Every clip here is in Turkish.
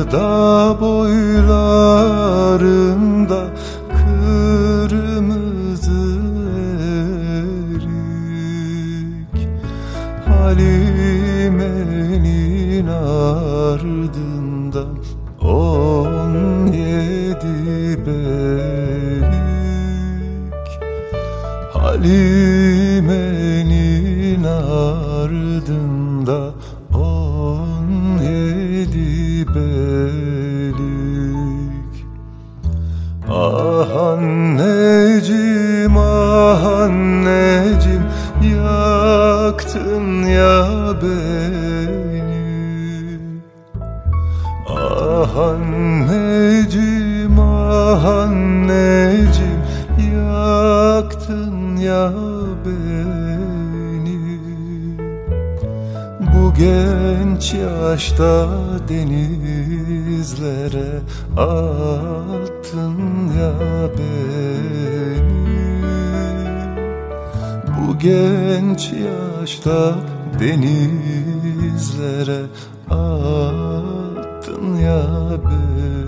dağ boylarında kırmızı erik, Halime'nin ardında 17 berik, Halime'nin ardında 17 belik. Ah anneciğim, ah anneciğim, yaktın ya beni. Ah anneciğim, ah anneciğim, yaktın ya beni. Bu genç yaşta denizlere attın ya beni. Bu genç yaşta denizlere attın ya beni.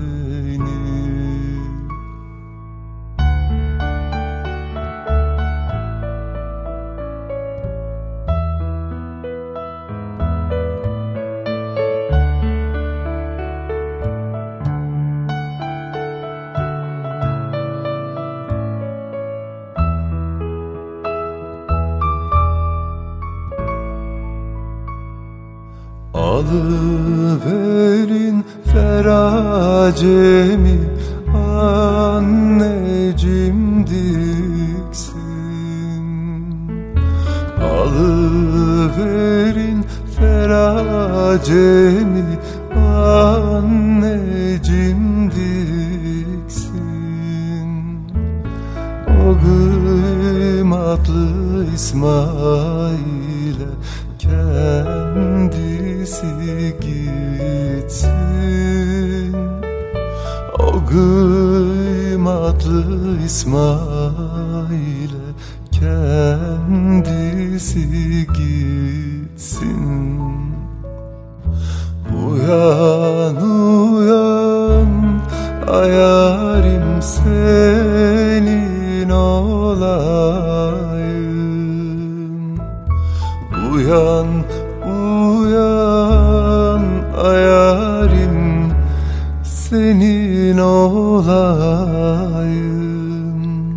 Alıverin feracemi, anneciğim diksin. Alıverin feracemi, anneciğim diksin. O kıymatlı İsmail'e kendisi gitsin. O kıymatlı İsmail'e kendisi gitsin. Uyan uyan ayarim, senin olayım. Uyan uyan ayarim, senin olayım.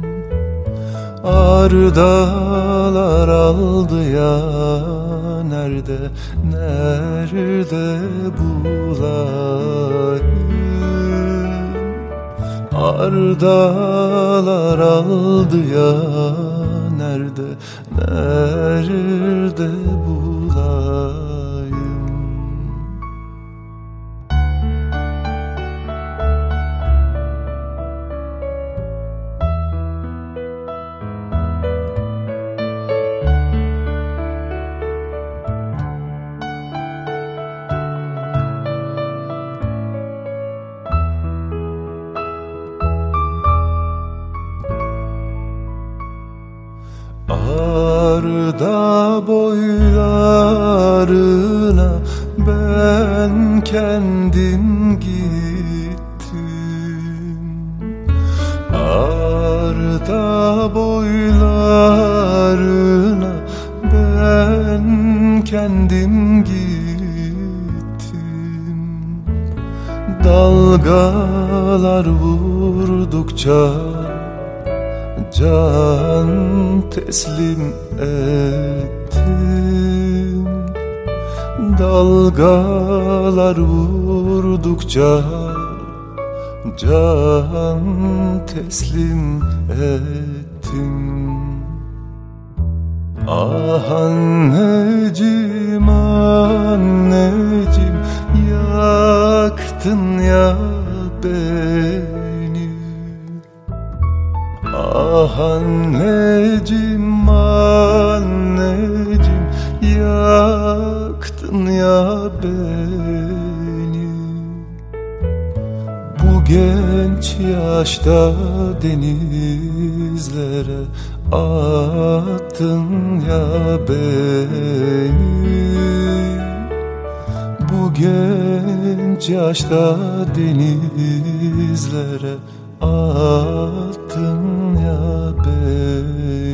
Ardalar aldı ya, nerede nerede bulayım. Ardalar aldı ya, nerede nerede bulayım. Arda boylarına ben kendim gittim. Arda boylarına ben kendim gittim. Dalgalar vurdukça can teslim ettim. Dalgalar vurdukça can teslim ettim. Ah anneciğim, anneciğim, yaktın ya beni. Ah anneciğim, anneciğim, yaktın ya beni. Bu genç yaşta denizlere attın ya beni. Bu genç yaşta denizlere attın ya beni.